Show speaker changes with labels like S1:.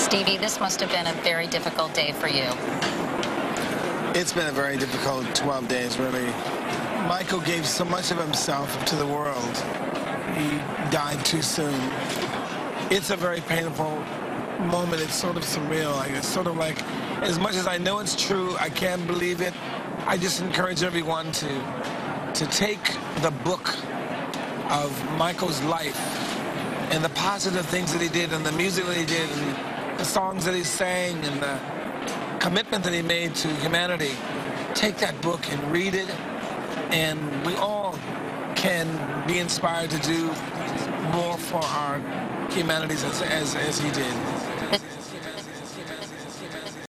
S1: Stevie, this must have been a very difficult day for you.
S2: It's been a very difficult 12 days, really. Michael gave so much of himself to the world. He died too soon. It's a very painful moment. It's sort of surreal. It's sort of like, as much as I know it's true, I can't believe it. I just encourage everyone to take the book of Michael's life and the positive things that he did and the music that he did and the songs that he sang and the commitment that he made to humanity. Take that book and read it, and we all can be inspired to do more for our humanities as he did.